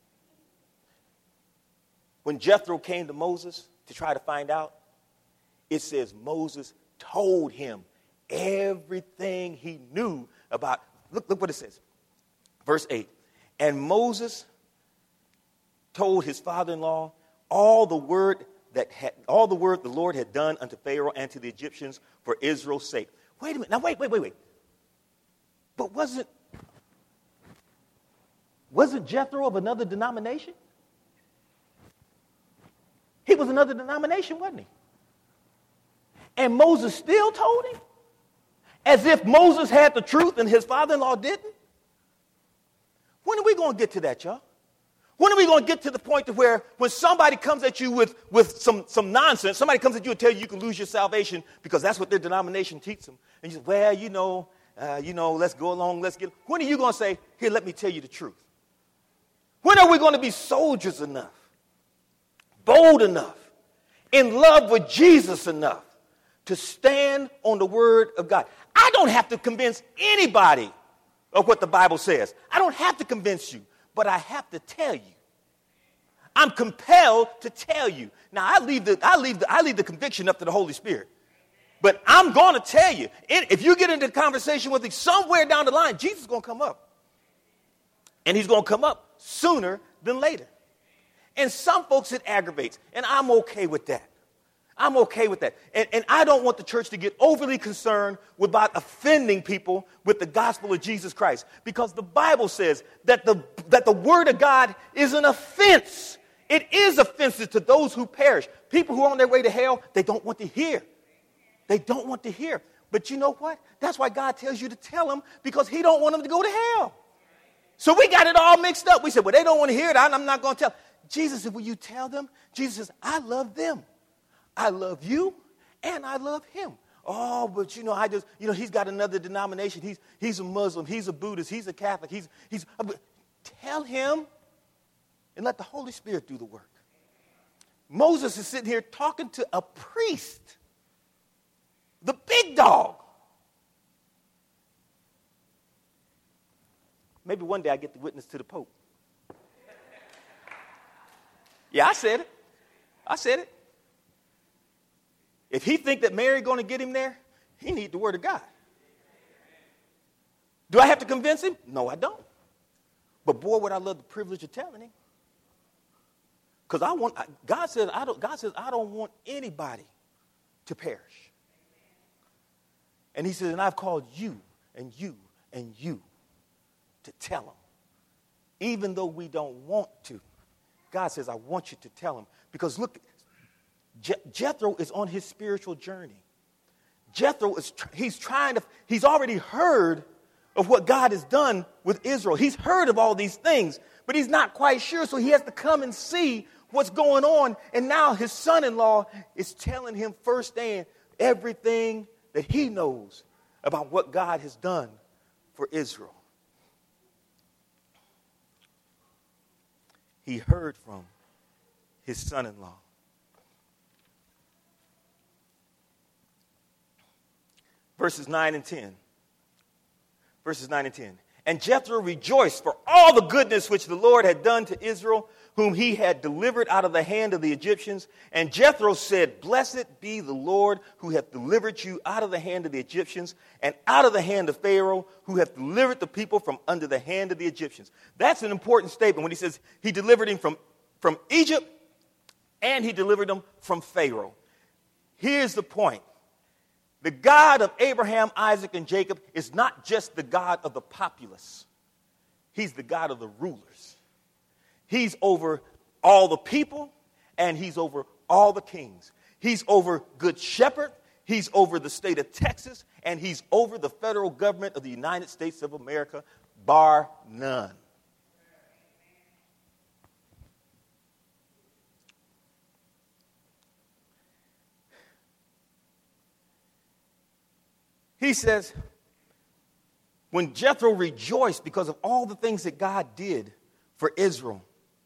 When Jethro came to Moses to try to find out, it says Moses told him everything he knew about. Look, look what it says. Verse eight. And Moses told his father-in-law all the word that had, all the word the Lord had done unto Pharaoh and to the Egyptians for Israel's sake. Wait a minute. Now wait, wait, wait, wait. But wasn't wasn't Jethro of another denomination? He was another denomination, wasn't he? And Moses still told him? As if Moses had the truth and his father-in-law didn't? When are we going to get to that, y'all? When are we going to get to the point to where when somebody comes at you with, with some, some nonsense, somebody comes at you and tells you you can lose your salvation because that's what their denomination teaches them, and you say, well, you know, uh, you know, let's go along, let's get. When are you going to say, here, let me tell you the truth? When are we going to be soldiers enough, bold enough, in love with Jesus enough to stand on the word of God? I don't have to convince anybody of what the Bible says. I don't have to convince you, but I have to tell you. I'm compelled to tell you. Now, I leave the, I leave the, I leave the conviction up to the Holy Spirit. But I'm going to tell you, if you get into a conversation with me somewhere down the line, Jesus is going to come up. And he's going to come up sooner than later. And some folks it aggravates, and I'm okay with that. I'm okay with that. And, and I don't want the church to get overly concerned about offending people with the gospel of Jesus Christ, because the Bible says that the, that the word of God is an offense. It is offensive to those who perish. People who are on their way to hell, they don't want to hear. They don't want to hear. But you know what? That's why God tells you to tell them, because he don't want them to go to hell. So we got it all mixed up. We said, well, they don't want to hear it. I'm not going to tell. Jesus said, will you tell them? Jesus says, I love them. I love you, and I love him. Oh, but you know, I just, you know, he's got another denomination. He's he's a Muslim. He's a Buddhist. He's a Catholic. He's he's. Tell him, and let the Holy Spirit do the work. Moses is sitting here talking to a priest, the big dog. Maybe one day I get to witness to the Pope. Yeah, I said it. I said it. If he think that Mary going to get him there, he need the word of God. Do I have to convince him? No, I don't. But boy, would I love the privilege of telling him. Because I want, God says, I don't, God says, I don't want anybody to perish. And he says, and I've called you and you and you to tell them. Even though we don't want to. God says, I want you to tell them. Because look, Je- Jethro is on his spiritual journey. Jethro is, tr- he's trying to, he's already heard of what God has done with Israel. He's heard of all these things, but he's not quite sure. So he has to come and see what's going on. And now his son-in-law is telling him firsthand everything that he knows about what God has done for Israel. He heard from his son-in-law. Verses nine and ten. Verses nine and ten. And Jethro rejoiced for all the goodness which the Lord had done to Israel, whom he had delivered out of the hand of the Egyptians. And Jethro said, blessed be the Lord who hath delivered you out of the hand of the Egyptians and out of the hand of Pharaoh, who hath delivered the people from under the hand of the Egyptians. That's an important statement when he says he delivered him from, from Egypt and he delivered them from Pharaoh. Here's the point. The God of Abraham, Isaac, and Jacob is not just the God of the populace. He's the God of the rulers. He's over all the people, and he's over all the kings. He's over Good Shepherd. He's over the state of Texas, and he's over the federal government of the United States of America, bar none. He says, when Jethro rejoiced because of all the things that God did for Israel,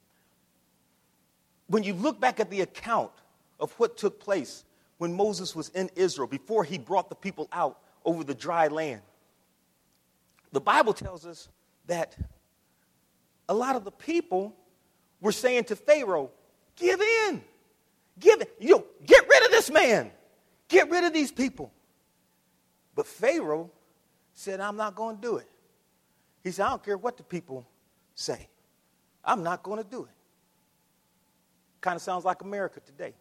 when you look back at the account of what took place when Moses was in Israel, before he brought the people out over the dry land. The Bible tells us that a lot of the people were saying to Pharaoh, give in. Give it. You know, get rid of this man. Get rid of these people. But Pharaoh said, I'm not going to do it. He said, I don't care what the people say. I'm not going to do it. Kind of sounds like America today.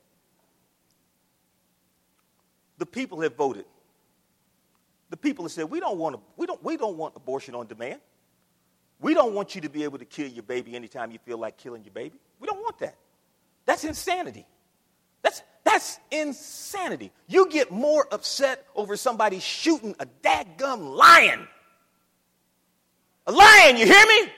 The people have voted. The people have said, we don't want to, we don't, we don't want abortion on demand. We don't want you to be able to kill your baby anytime you feel like killing your baby. We don't want that. That's insanity. That's, that's insanity. You get more upset over somebody shooting a dadgum lion. A lion, you hear me?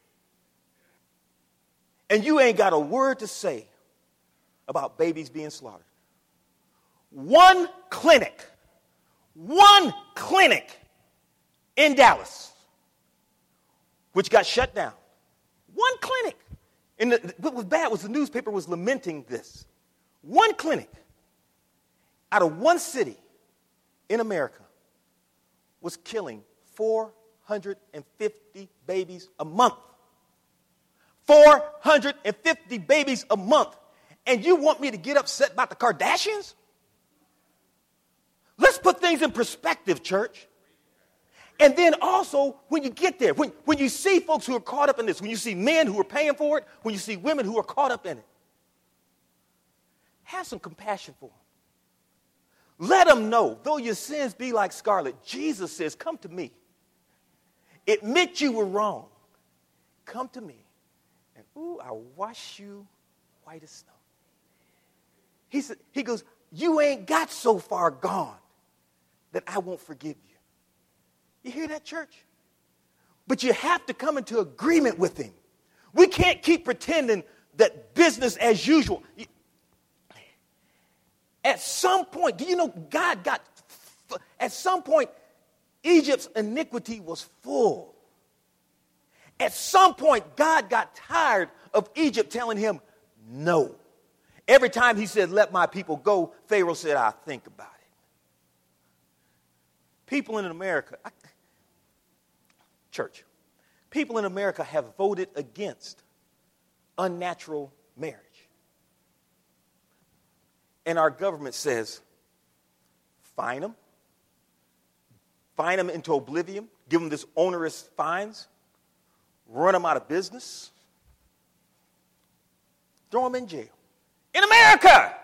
And you ain't got a word to say about babies being slaughtered. One clinic, one clinic in Dallas, which got shut down. One clinic. And the, what was bad was the newspaper was lamenting this. One clinic out of one city in America was killing four hundred fifty babies a month. four hundred fifty babies a month. And you want me to get upset about the Kardashians? Let's put things in perspective, church. And then also, when you get there, when, when you see folks who are caught up in this, when you see men who are paying for it, when you see women who are caught up in it, have some compassion for them. Let them know, though your sins be like scarlet, Jesus says, come to me. Admit you were wrong. Come to me. And, ooh, I'll wash you white as snow. He said, he goes, you ain't got so far gone that I won't forgive you. You hear that, church? But you have to come into agreement with him. We can't keep pretending that business as usual. At some point, do you know God got, at some point, Egypt's iniquity was full. At some point, God got tired of Egypt telling him no. Every time he said, let my people go, Pharaoh said, I'll think about it. People in America, I, church, people in America have voted against unnatural marriage. And our government says, fine them, fine them into oblivion, give them this onerous fines, run them out of business, throw them in jail. In America,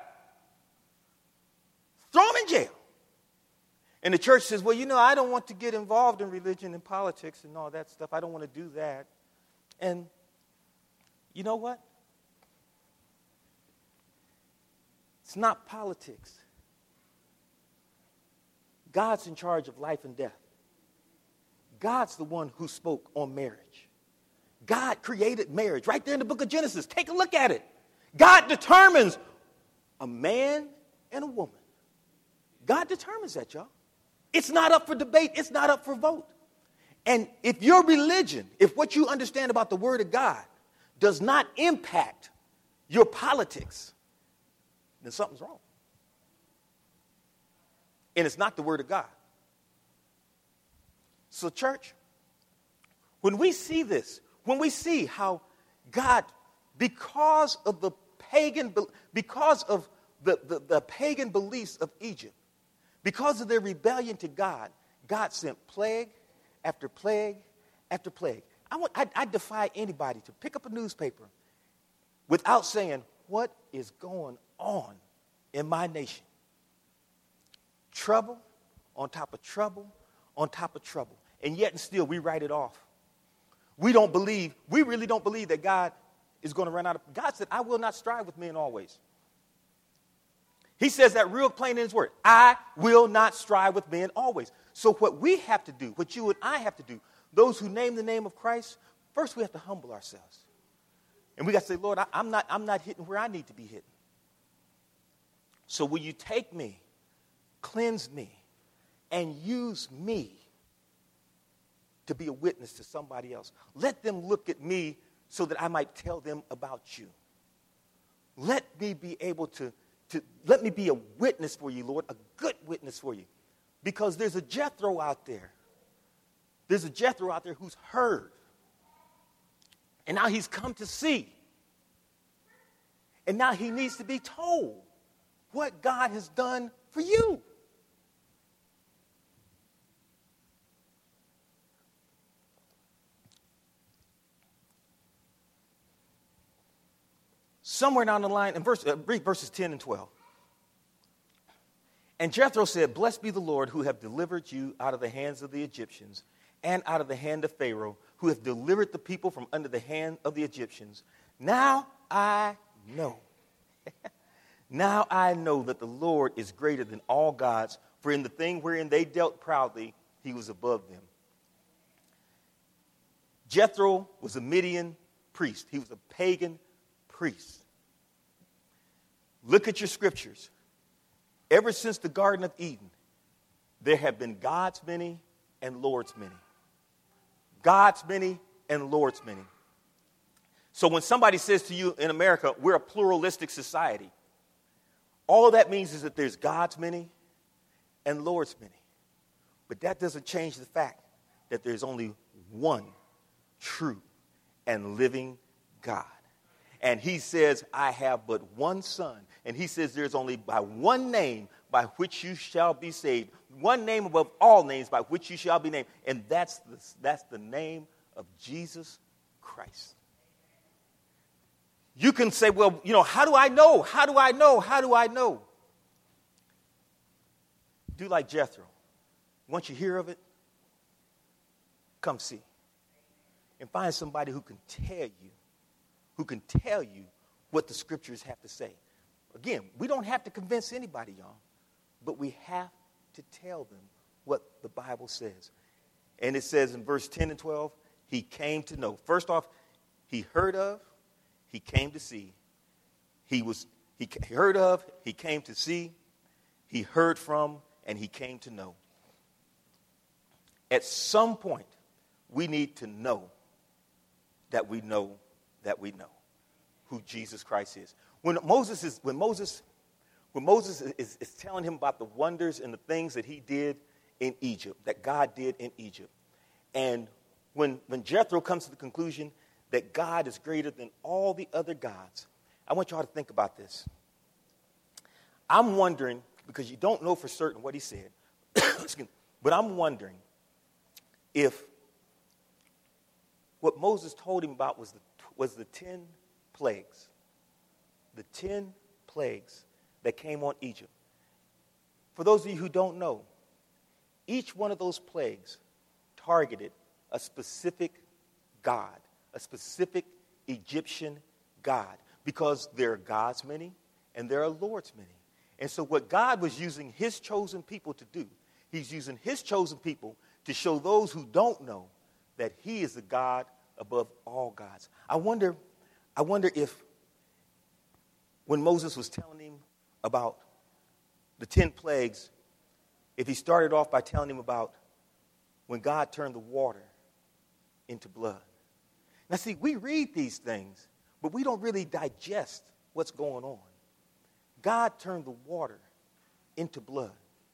throw them in jail. And the church says, well, you know, I don't want to get involved in religion and politics and all that stuff. I don't want to do that. And you know what? It's not politics. God's in charge of life and death. God's the one who spoke on marriage. God created marriage right there in the book of Genesis. Take a look at it. God determines a man and a woman. God determines that, y'all. It's not up for debate. It's not up for vote. And if your religion, if what you understand about the Word of God does not impact your politics, then something's wrong. And it's not the Word of God. So, church, when we see this, when we see how God, because of the pagan, because of the, the, the pagan beliefs of Egypt, because of their rebellion to God, God sent plague after plague after plague. I, want, I, I defy anybody to pick up a newspaper without saying, what is going on in my nation? Trouble on top of trouble on top of trouble. And yet and still we write it off. We don't believe, we really don't believe that God is going to run out of, God said, I will not strive with men always. He says that real plain in his word. I will not strive with men always. So what we have to do, what you and I have to do, those who name the name of Christ, first we have to humble ourselves. And we got to say, Lord, I, I'm not, I'm not hitting where I need to be hitting. So will you take me, cleanse me, and use me to be a witness to somebody else? Let them look at me so that I might tell them about you. Let me be able to To, let me be a witness for you, Lord, a good witness for you. Because there's a Jethro out there. There's a Jethro out there who's heard. And now he's come to see. And now he needs to be told what God has done for you. Somewhere down the line, in verse, uh, read verses ten and twelve. And Jethro said, "Blessed be the Lord who have delivered you out of the hands of the Egyptians and out of the hand of Pharaoh, who have delivered the people from under the hand of the Egyptians. Now I know." Now I know that the Lord is greater than all gods, for in the thing wherein they dealt proudly, he was above them. Jethro was a Midian priest. He was a pagan priest. Look at your scriptures. Ever since the Garden of Eden, there have been God's many and Lord's many. God's many and Lord's many. So when somebody says to you in America, we're a pluralistic society, all that means is that there's God's many and Lord's many. But that doesn't change the fact that there's only one true and living God. And he says, I have but one son. And he says there's only by one name by which you shall be saved. One name above all names by which you shall be named. And that's the, that's the name of Jesus Christ. You can say, well, you know, how do I know? How do I know? How do I know? Do like Jethro. Once you hear of it, come see. And find somebody who can tell you, who can tell you what the scriptures have to say. Again, we don't have to convince anybody, y'all, but we have to tell them what the Bible says. And it says in verse ten and twelve, he came to know. First off, he heard of, he came to see. He was he heard of, he came to see, he heard from, and he came to know. At some point, we need to know that we know that we know who Jesus Christ is. When Moses is when Moses when Moses is, is telling him about the wonders and the things that he did in Egypt, that God did in Egypt, and when when Jethro comes to the conclusion that God is greater than all the other gods, I want y'all to think about this. I'm wondering, because you don't know for certain what he said, but I'm wondering if what Moses told him about was the, was the ten plagues. The ten plagues that came on Egypt. For those of you who don't know, each one of those plagues targeted a specific god, a specific Egyptian god, because there are gods many and there are lords many. And so what God was using his chosen people to do, he's using his chosen people to show those who don't know that he is the God above all gods. I wonder, I wonder if when Moses was telling him about the ten plagues, if he started off by telling him about when God turned the water into blood. Now see, we read these things, but we don't really digest what's going on. God turned the water into blood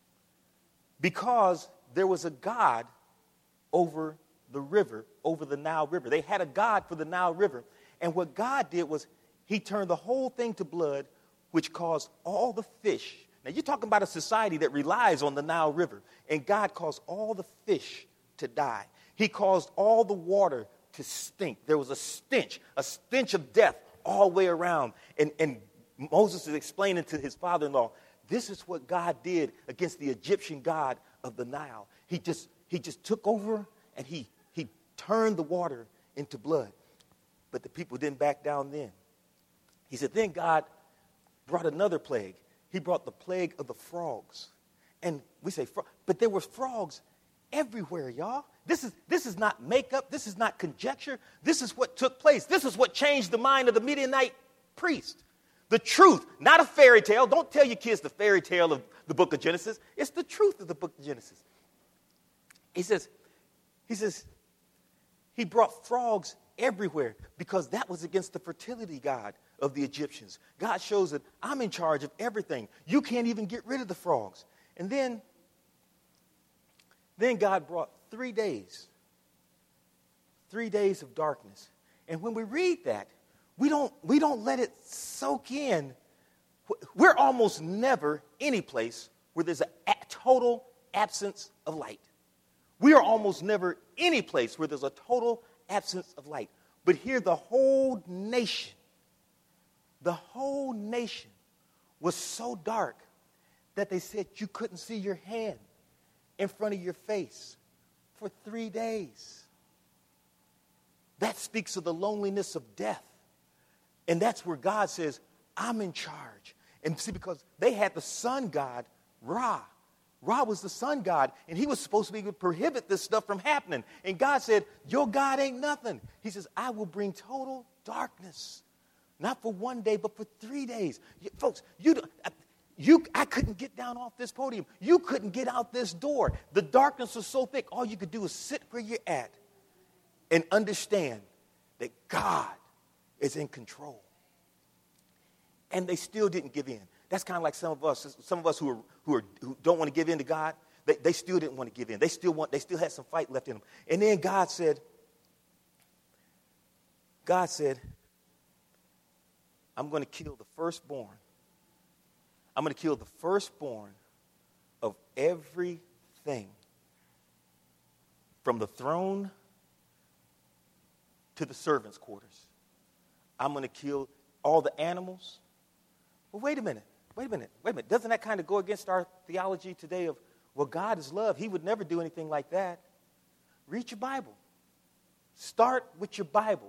because there was a God over the river, over the Nile River. They had a God for the Nile River. And what God did was he turned the whole thing to blood, which caused all the fish. Now, you're talking about a society that relies on the Nile River. And God caused all the fish to die. He caused all the water to stink. There was a stench, a stench of death all the way around. And, and Moses is explaining to his father-in-law, this is what God did against the Egyptian god of the Nile. He just, he just took over and he, he turned the water into blood. But the people didn't back down then. He said, then God brought another plague. He brought the plague of the frogs. And we say, fro- but there were frogs everywhere, y'all. This is, this is not makeup. This is not conjecture. This is what took place. This is what changed the mind of the Midianite priest. The truth, not a fairy tale. Don't tell your kids the fairy tale of the book of Genesis. It's the truth of the book of Genesis. He says, he says, he brought frogs everywhere because that was against the fertility god of the Egyptians. God shows that I'm in charge of everything. You can't even get rid of the frogs. And then Then God brought three days, three days of darkness. And when we read that, we don't, we don't let it soak in. We're almost never any place where there's a total absence of light. We are almost never any place where there's a total absence of light. But here the whole nation, the whole nation was so dark that they said you couldn't see your hand in front of your face for three days. That speaks of the loneliness of death. And that's where God says, I'm in charge. And see, because they had the sun god, Ra. Ra was the sun god, and he was supposed to be able to prohibit this stuff from happening. And God said, your God ain't nothing. He says, I will bring total darkness. Not for one day, but for three days. You, folks, you, you, I couldn't get down off this podium. You couldn't get out this door. The darkness was so thick, all you could do is sit where you're at and understand that God is in control. And they still didn't give in. That's kind of like some of us, some of us who are who are who don't want to give in to God. They, they still didn't want to give in. They still want. They still had some fight left in them. And then God said, God said, I'm going to kill the firstborn. I'm going to kill the firstborn of everything, from the throne to the servants' quarters. I'm going to kill all the animals. Well, wait a minute. Wait a minute. Wait a minute. Doesn't that kind of go against our theology today of, well, God is love. He would never do anything like that. Read your Bible. Start with your Bible.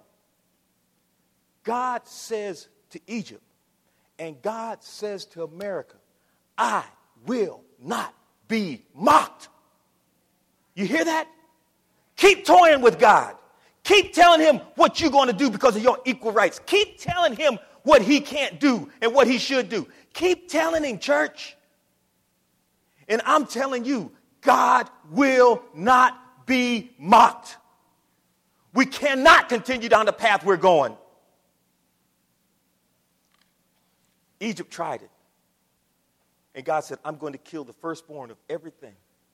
God says to Egypt, and God says to America, I will not be mocked. You hear that? Keep toying with God. Keep telling him what you're going to do because of your equal rights. Keep telling him what he can't do and what he should do. Keep telling him, church. And I'm telling you, God will not be mocked. We cannot continue down the path we're going. Egypt tried it. And God said, I'm going to kill the firstborn of everything.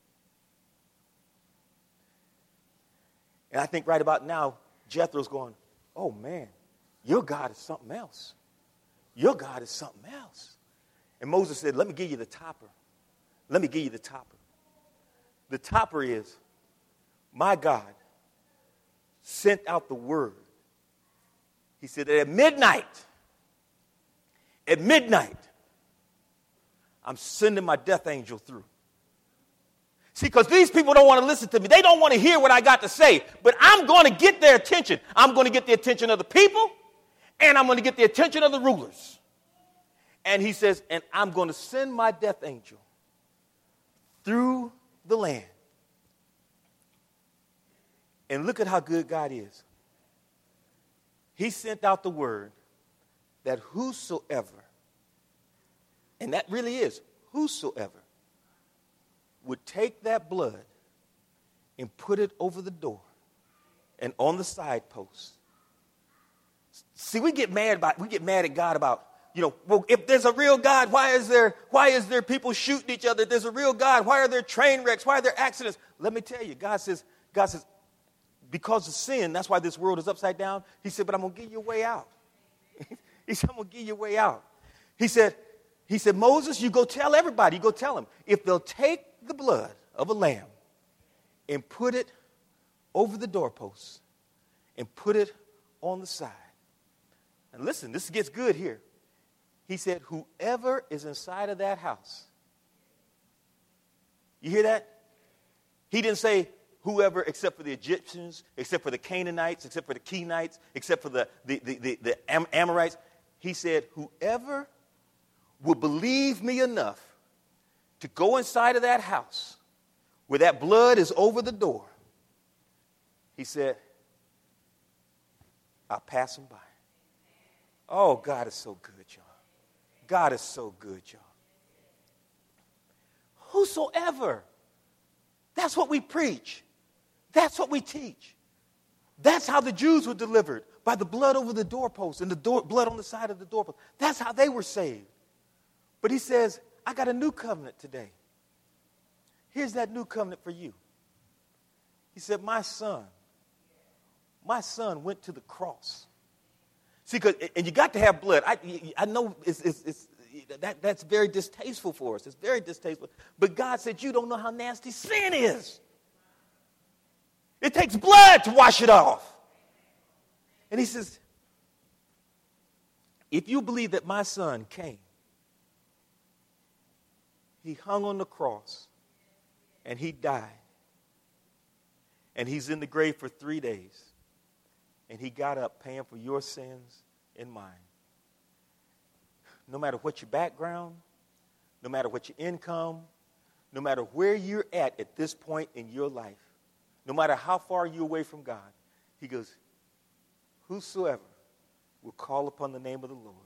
And I think right about now, Jethro's going, oh, man, your God is something else. Your God is something else. And Moses said, let me give you the topper. Let me give you the topper. The topper is, my God sent out the word. He said that at midnight, at midnight, I'm sending my death angel through. See, because these people don't want to listen to me. They don't want to hear what I got to say. But I'm going to get their attention. I'm going to get the attention of the people, and I'm going to get the attention of the rulers. And he says, and I'm going to send my death angel through the land. And look at how good God is. He sent out the word that whosoever, and that really is whosoever, would take that blood and put it over the door and on the side post. See, we get mad about we get mad at God about, you know, well, if there's a real God, why is there why is there people shooting each other? If there's a real God, why are there train wrecks? Why are there accidents? Let me tell you, God says, God says, because of sin, that's why this world is upside down. He said, but I'm gonna give you a way out. He said, I'm gonna give you a way out. He said, he said, Moses, you go tell everybody, you go tell them, if they'll take the blood of a lamb and put it over the doorpost and put it on the side. And listen, this gets good here. He said, whoever is inside of that house. You hear that? He didn't say whoever except for the Egyptians, except for the Canaanites, except for the Kenites, except for the, the, the, the, the Am- Amorites. He said, whoever will believe me enough to go inside of that house where that blood is over the door, he said, I'll pass them by. Oh, God is so good, y'all. God is so good, y'all. Whosoever. That's what we preach. That's what we teach. That's how the Jews were delivered, by the blood over the doorpost and the door, blood on the side of the doorpost. That's how they were saved. But he says, I got a new covenant today. Here's that new covenant for you. He said, my son, my son went to the cross. See, cause, and you got to have blood. I, I know it's, it's, it's, that, that's very distasteful for us. It's very distasteful. But God said, you don't know how nasty sin is. It takes blood to wash it off. And he says, if you believe that my son came, he hung on the cross, and he died, and he's in the grave for three days, and he got up paying for your sins and mine. No matter what your background, no matter what your income, no matter where you're at at this point in your life, no matter how far you're away from God, he goes, whosoever will call upon the name of the Lord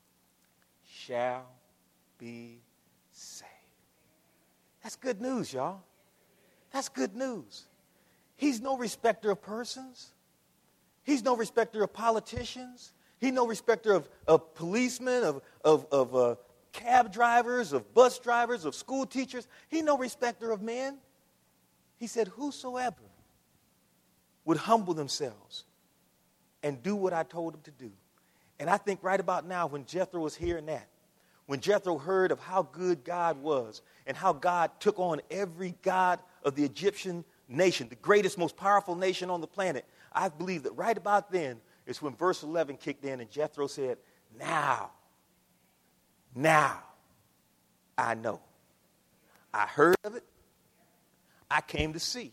shall be saved. That's good news, y'all. That's good news. He's no respecter of persons. He's no respecter of politicians. He's no respecter of, of policemen, of, of, of uh, cab drivers, of bus drivers, of school teachers. He's no respecter of men. He said, whosoever would humble themselves and do what I told them to do. And I think right about now, when Jethro was hearing that, when Jethro heard of how good God was and how God took on every god of the Egyptian nation, the greatest, most powerful nation on the planet, I believe that right about then is when verse eleven kicked in and Jethro said, now, now I know. I heard of it. I came to see.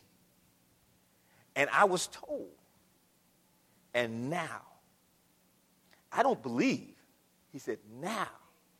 And I was told. And now, I don't believe. He said, now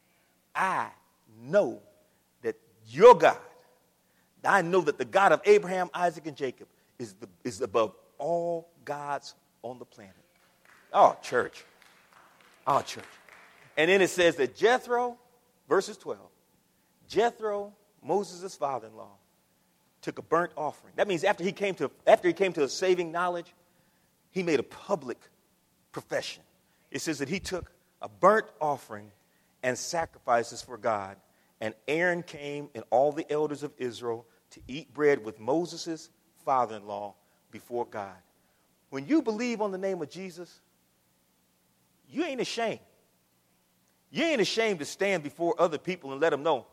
I know that your God, I know that the God of Abraham, Isaac, and Jacob is, the, is above all gods on the planet. Oh, church. Oh, church. And then it says that Jethro, verses twelve, Jethro, Moses' father-in-law, took a burnt offering. That means after he came to after he came to a saving knowledge, he made a public profession. It says that he took a burnt offering and sacrifices for God. And Aaron came and all the elders of Israel to eat bread with Moses' father-in-law before God. When you believe on the name of Jesus, you ain't ashamed. You ain't ashamed to stand before other people and let them know,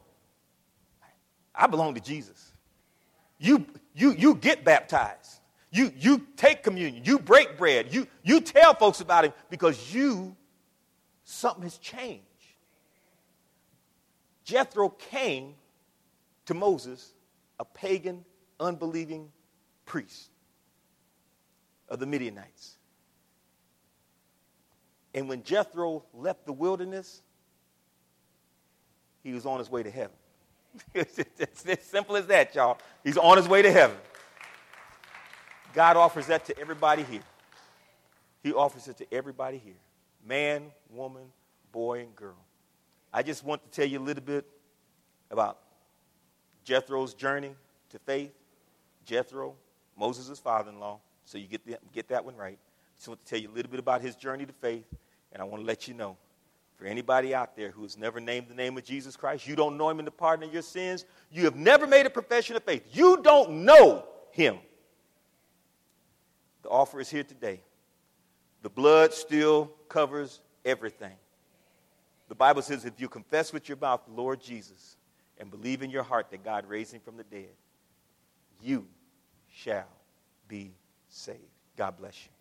I belong to Jesus. You, you, you get baptized. You, you take communion. You break bread. You, you tell folks about him because you, something has changed. Jethro came to Moses, a pagan, unbelieving priest of the Midianites. And when Jethro left the wilderness, he was on his way to heaven. It's as simple as that, y'all. He's on his way to heaven. God offers that to everybody here. He offers it to everybody here. Man, woman, boy, and girl. I just want to tell you a little bit about Jethro's journey to faith. Jethro, Moses' father-in-law, so you get, the, get that one right. I just want to tell you a little bit about his journey to faith, and I want to let you know, for anybody out there who has never named the name of Jesus Christ, you don't know him in the pardon of your sins, you have never made a profession of faith, you don't know him. The offer is here today. The blood still covers everything. The Bible says if you confess with your mouth the Lord Jesus and believe in your heart that God raised him from the dead, you shall be saved. God bless you.